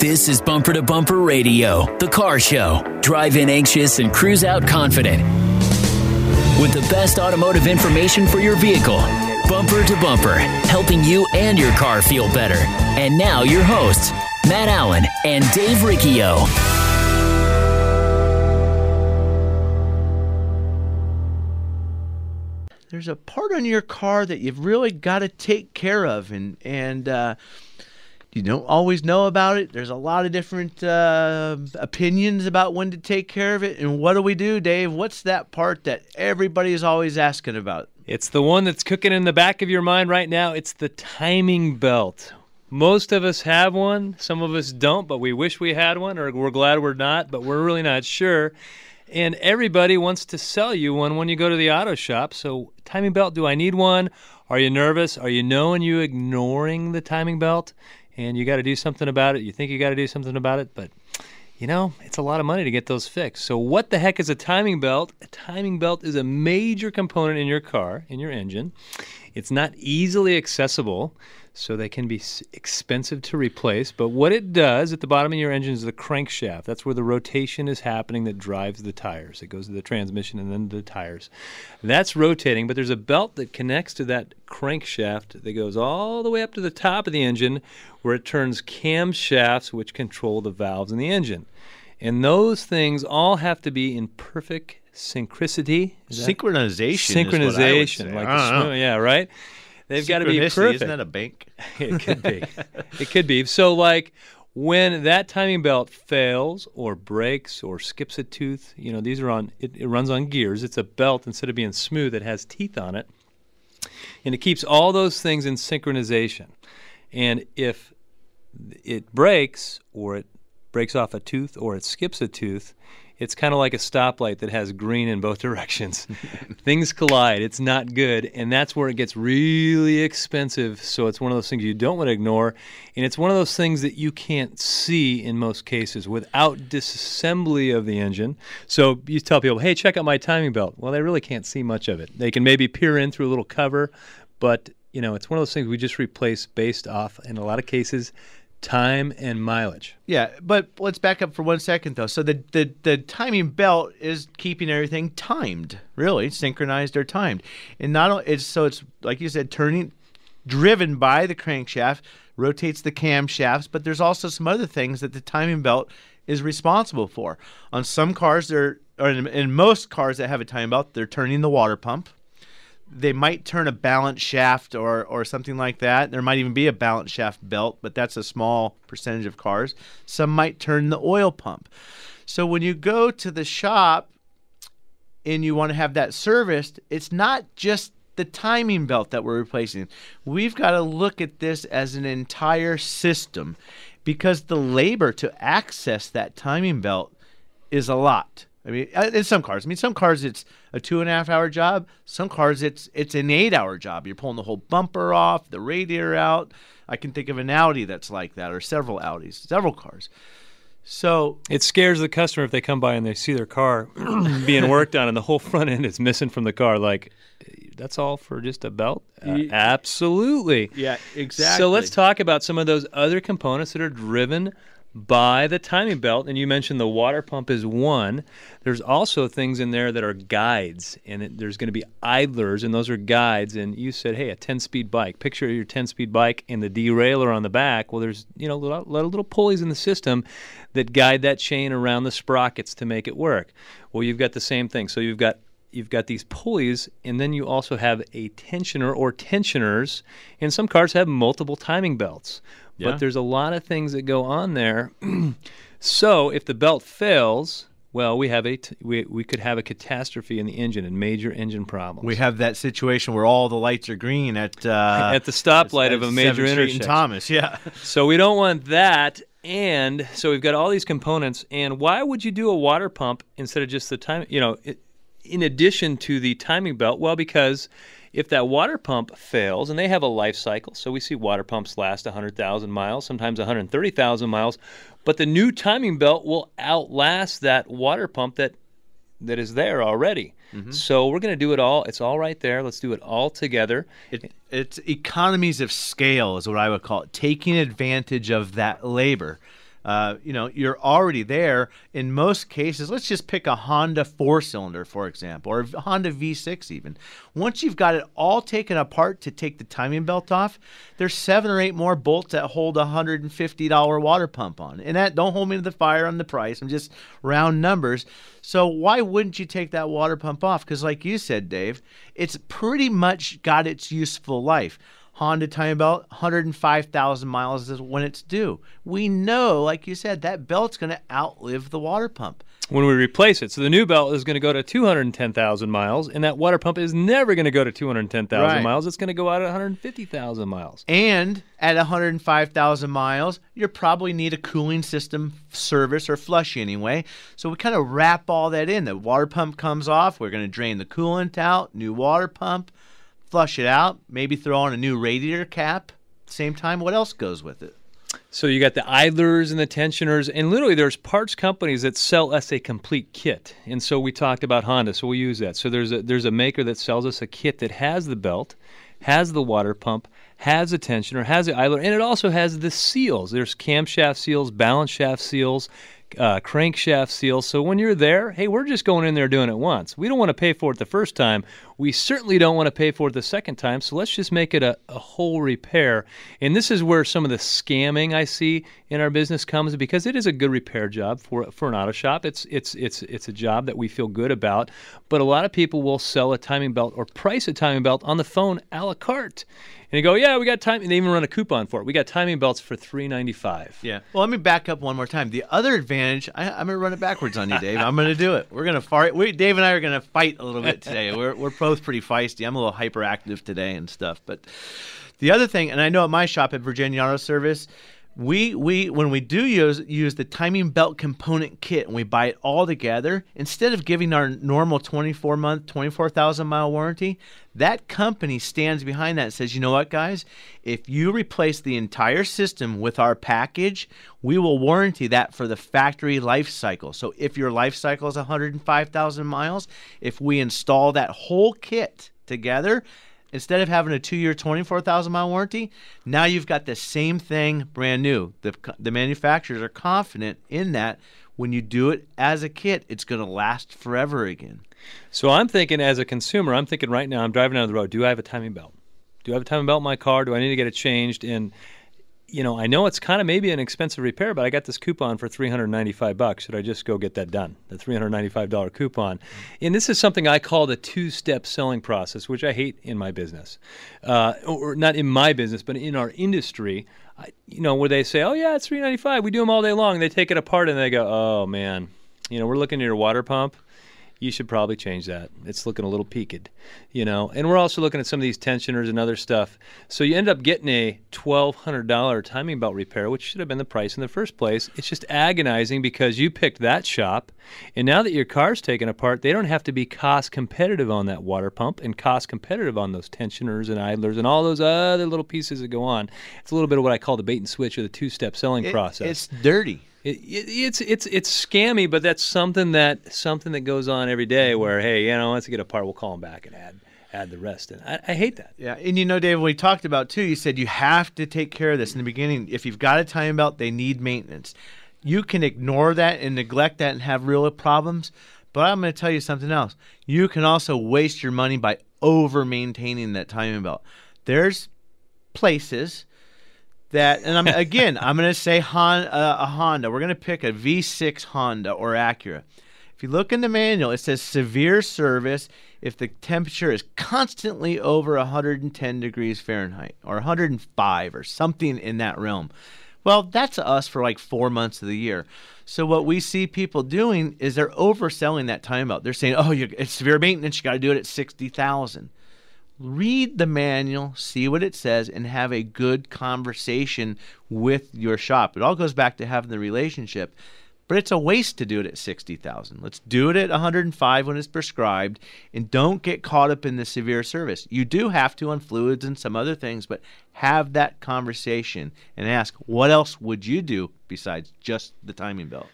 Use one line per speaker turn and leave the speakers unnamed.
This is Bumper to Bumper Radio, the car show. Drive in anxious and cruise out confident. With the best automotive information for your vehicle. Bumper to Bumper, helping you and your car feel better. And now your hosts, Matt Allen and Dave Riccio.
There's a part on your car that you've really got to take care of, and you don't always know about it. There's a lot of different opinions about when to take care of it. And what do, Dave? What's that part that everybody is always asking about?
It's the one that's cooking in the back of your mind right now. It's the timing belt. Most of us have one. Some of us don't, but we wish we had one, or we're glad we're not, but we're really not sure. And everybody wants to sell you one when you go to the auto shop. So timing belt, do I need one? Are you nervous? Are you ignoring the timing belt? And you got to do something about it. You think you got to do something about it, but it's a lot of money to get those fixed. So what the heck is a timing belt? A timing belt is a major component in your car, in your engine. It's not easily accessible, so they can be expensive to replace. But what it does at the bottom of your engine is the crankshaft. That's where the rotation is happening that drives the tires. It goes to the transmission and then to the tires. That's rotating, but there's a belt that connects to that crankshaft that goes all the way up to the top of the engine where it turns camshafts which control the valves in the engine. And those things all have to be in perfect synchronicity.
Synchronization.
Yeah, right? They've got to be perfect.
Isn't that a bank?
It could be. It could be. So, when that timing belt fails or breaks or skips a tooth, these are it runs on gears. It's a belt, instead of being smooth, it has teeth on it. And it keeps all those things in synchronization. And if it breaks, or it breaks off a tooth, or it skips a tooth, it's kind of like a stoplight that has green in both directions. Things collide. It's not good, and that's where it gets really expensive. So it's one of those things you don't want to ignore, and it's one of those things that you can't see in most cases without disassembly of the engine. So you tell people, hey, check out my timing belt. Well, they really can't see much of it. They can maybe peer in through a little cover, but it's one of those things we just replace based off, in a lot of cases, time and mileage.
Yeah, but let's back up for 1 second, though. So the timing belt is keeping everything timed, really, synchronized or timed. And not only it's like you said, driven by the crankshaft, rotates the camshafts, but there's also some other things that the timing belt is responsible for. On some cars, in most cars that have a timing belt, they're turning the water pump. They might turn a balance shaft or something like that. There might even be a balance shaft belt, but that's a small percentage of cars. Some might turn the oil pump. So when you go to the shop and you want to have that serviced, it's not just the timing belt that we're replacing. We've got to look at this as an entire system, because the labor to access that timing belt is a lot. In some cars. Some cars it's a 2.5-hour job. Some cars it's an 8-hour job. You're pulling the whole bumper off, the radiator out. I can think of an Audi that's like that, or several Audis, several cars. So
it scares the customer if they come by and they see their car being worked on and the whole front end is missing from the car. Like, that's all for just a belt? Absolutely.
Yeah, exactly.
So let's talk about some of those other components that are driven by the timing belt, and you mentioned the water pump is one. There's also things in there that are guides, and there's going to be idlers, and those are guides. And you said, hey, a 10-speed bike. Picture your 10-speed bike and the derailleur on the back. Well, there's a lot of little pulleys in the system that guide that chain around the sprockets to make it work. Well, you've got the same thing. So you've got these pulleys, and then you also have a tensioner or tensioners, and some cars have multiple timing belts.
Yeah.
But there's a lot of things that go on there. So if the belt fails, well, we could have a catastrophe in the engine and major engine problems.
We have that situation where all the lights are green at the
stoplight of a major intersection.
Thomas, yeah.
So we don't want that. And so we've got all these components. And why would you do a water pump instead of just the time? In addition to the timing belt, well, because if that water pump fails, and they have a life cycle, so we see water pumps last 100,000 miles, sometimes 130,000 miles, but the new timing belt will outlast that water pump that is there already. Mm-hmm. So we're going to do it all. It's all right there. Let's do it all together.
It's economies of scale is what I would call it, taking advantage of that labor. You're already there. In most cases, let's just pick a Honda 4-cylinder, for example, or a Honda V6 even. Once you've got it all taken apart to take the timing belt off, there's 7 or 8 more bolts that hold a $150 water pump on. And that, don't hold me to the fire on the price. I'm just round numbers. So why wouldn't you take that water pump off? Because like you said, Dave, it's pretty much got its useful life. Honda timing belt, 105,000 miles is when it's due. We know, like you said, that belt's going to outlive the water pump.
When we replace it. So the new belt is going to go to 210,000 miles, and that water pump is never going to go to 210,000 miles. It's going to go out at 150,000 miles.
And at 105,000 miles, you probably need a cooling system service or flush anyway. So we kind of wrap all that in. The water pump comes off. We're going to drain the coolant out, new water pump, flush it out, maybe throw on a new radiator cap. Same time, what else goes with it?
So you got the idlers and the tensioners, and literally there's parts companies that sell us a complete kit. And so we talked about Honda, so we'll use that. So there's a maker that sells us a kit that has the belt, has the water pump, has a tensioner, has the idler, and it also has the seals. There's camshaft seals, balance shaft seals, crankshaft seals. So when you're there, hey, we're just going in there doing it once. We don't want to pay for it the first time. We certainly don't want to pay for it the second time. So let's just make it a whole repair. And this is where some of the scamming I see in our business comes, because it is a good repair job for an auto shop. It's a job that we feel good about. But a lot of people will sell a timing belt or price a timing belt on the phone a la carte. And they go, yeah, we got time. And they even run a coupon for it. We got timing belts for $3.95.
Yeah. Well, let me back up one more time. The other advantage, I'm going to run it backwards on you, Dave. I'm going to do it. We're going to fight. Dave and I are going to fight a little bit today. We're both pretty feisty. I'm a little hyperactive today and stuff. But the other thing, and I know at my shop at Virginia Auto Service, we when we do use the timing belt component kit and we buy it all together, instead of giving our normal 24-month, 24,000-mile warranty, that company stands behind that and says, you know what, guys? If you replace the entire system with our package, we will warranty that for the factory life cycle. So if your life cycle is 105,000 miles, if we install that whole kit together, instead of having a 2-year, 24,000-mile warranty, now you've got the same thing brand new. The manufacturers are confident in that when you do it as a kit, it's going to last forever again.
So I'm thinking as a consumer, I'm thinking right now, I'm driving down the road, do I have a timing belt? Do I have a timing belt in my car? Do I need to get it changed? And I know it's kind of maybe an expensive repair, but I got this coupon for $395. Should I just go get that done? The $395 coupon. And this is something I call the two-step selling process, which I hate in my business. Or not in my business, but in our industry, where they say, oh, yeah, it's $395. We do them all day long. They take it apart and they go, oh, man, we're looking at your water pump. You should probably change that. It's looking a little peaked, And we're also looking at some of these tensioners and other stuff. So you end up getting a $1,200 timing belt repair, which should have been the price in the first place. It's just agonizing because you picked that shop, and now that your car's taken apart, they don't have to be cost competitive on that water pump and cost competitive on those tensioners and idlers and all those other little pieces that go on. It's a little bit of what I call the bait and switch or the two-step selling process.
It's dirty.
It's scammy, but that's something that goes on every day. Where once we get apart, we'll call them back and add the rest. And I hate that.
Yeah, and Dave, we talked about too. You said you have to take care of this in the beginning. If you've got a timing belt, they need maintenance. You can ignore that and neglect that and have real problems. But I'm going to tell you something else. You can also waste your money by over maintaining that timing belt. There's places that, and I'm going to say a Honda. We're going to pick a V6 Honda or Acura. If you look in the manual, it says severe service if the temperature is constantly over 110 degrees Fahrenheit or 105 or something in that realm. Well, that's us for like 4 months of the year. So what we see people doing is they're overselling that time belt. They're saying, it's severe maintenance. You got to do it at 60,000. Read the manual, see what it says, and have a good conversation with your shop. It all goes back to having the relationship, but it's a waste to do it at 60,000. Let's do it at 105 when it's prescribed, and don't get caught up in the severe service. You do have to on fluids and some other things, but have that conversation and ask, what else would you do besides just the timing belt?